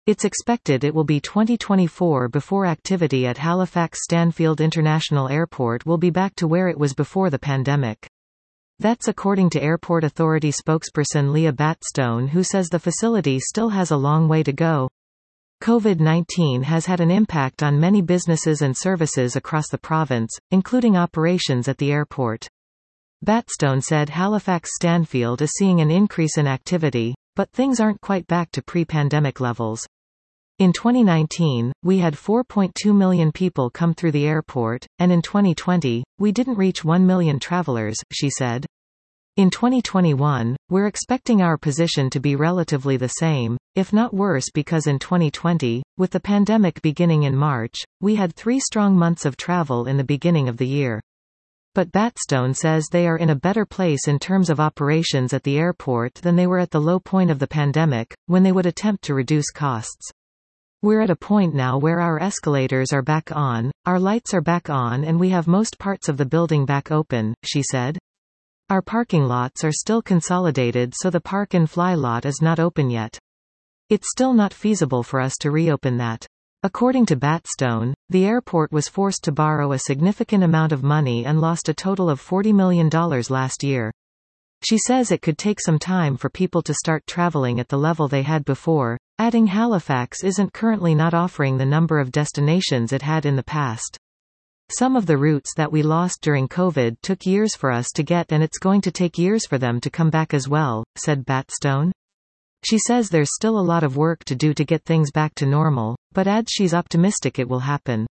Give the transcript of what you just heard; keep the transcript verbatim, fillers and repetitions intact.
It's expected it will be twenty twenty-four before activity at Halifax Stanfield International Airport will be back to where it was before the pandemic. That's according to Airport Authority spokesperson Leah Batstone, who says the facility still has a long way to go. COVID nineteen has had an impact on many businesses and services across the province, including operations at the airport. Batstone said Halifax Stanfield is seeing an increase in activity, but things aren't quite back to pre-pandemic levels. In twenty nineteen, we had four point two million people come through the airport, and in twenty twenty, we didn't reach one million travelers, she said. In twenty twenty-one, we're expecting our position to be relatively the same, if not worse, because in twenty twenty, with the pandemic beginning in March, we had three strong months of travel in the beginning of the year. But Batstone says they are in a better place in terms of operations at the airport than they were at the low point of the pandemic, when they would attempt to reduce costs. We're at a point now where our escalators are back on, our lights are back on, and we have most parts of the building back open, she said. Our parking lots are still consolidated, so the park and fly lot is not open yet. It's still not feasible for us to reopen that. According to Batstone, the airport was forced to borrow a significant amount of money and lost a total of forty million dollars last year. She says it could take some time for people to start traveling at the level they had before, adding Halifax isn't currently not offering the number of destinations it had in the past. Some of the routes that we lost during COVID took years for us to get, and it's going to take years for them to come back as well, said Batstone. She says there's still a lot of work to do to get things back to normal, but adds she's optimistic it will happen.